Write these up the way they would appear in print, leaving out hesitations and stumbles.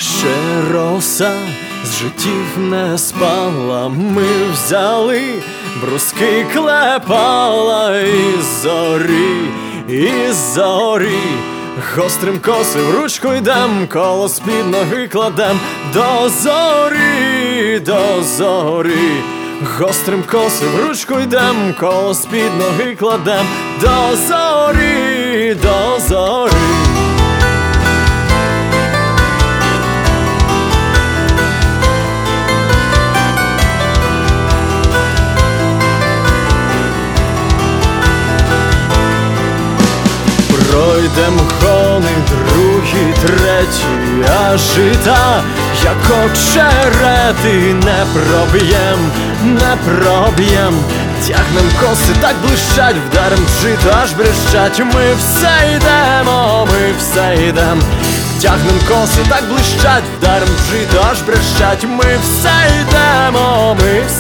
Ще роса з життів не спала, ми взяли бруски, клепала із зорі, гострим коси в ручку йдем, коло з-під ноги кладем до зорі, гострим коси в ручку йдем, коло з-під ноги кладем до зорі. Пройдем гони другі, треті, а жита, як очерети, не проб'єм. Тягнем коси, так блищать, вдарим в жито, аж брещать. Ми все йдем. Тягнем коси, так блищать, вдарим в жито, аж брещать. Ми все йдем.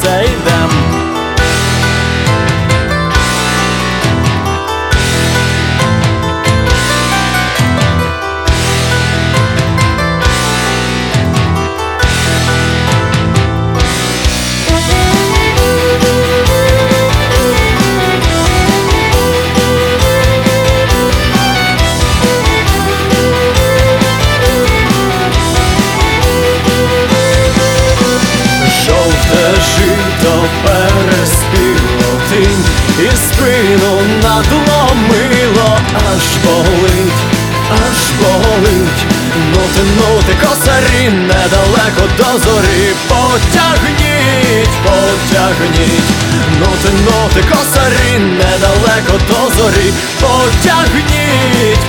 Жито переспіло, тінь і спину надломило, аж болить. Ну ти косарі, недалеко до зорі, потягніть. Ну ти косарі, недалеко до зорі, потягніть.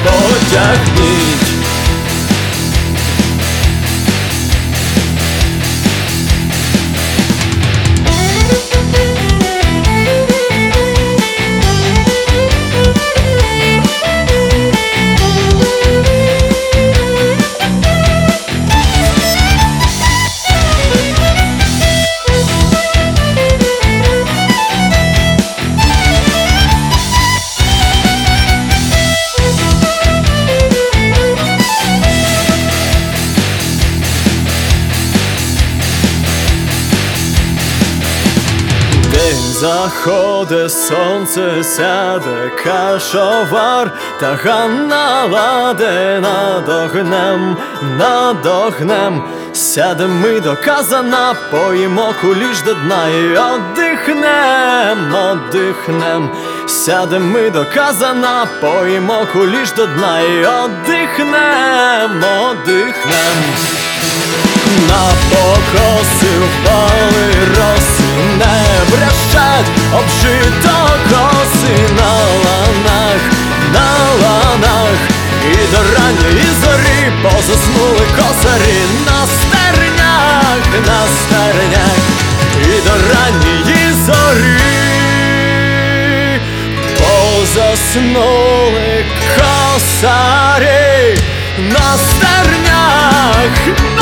Заходе сонце, сяде кашовар, таган наладе, надогнем. Сядем ми до казана, поїмо куліш до дна і оддихнем. Сядем ми до казана, поїмо куліш до дна і оддихнем. На покоси впали роси, не брещать обжито коси на ланах. І до ранньої зорі позаснули косарі на стернях. І до ранньої зорі позаснули косарі на стернях.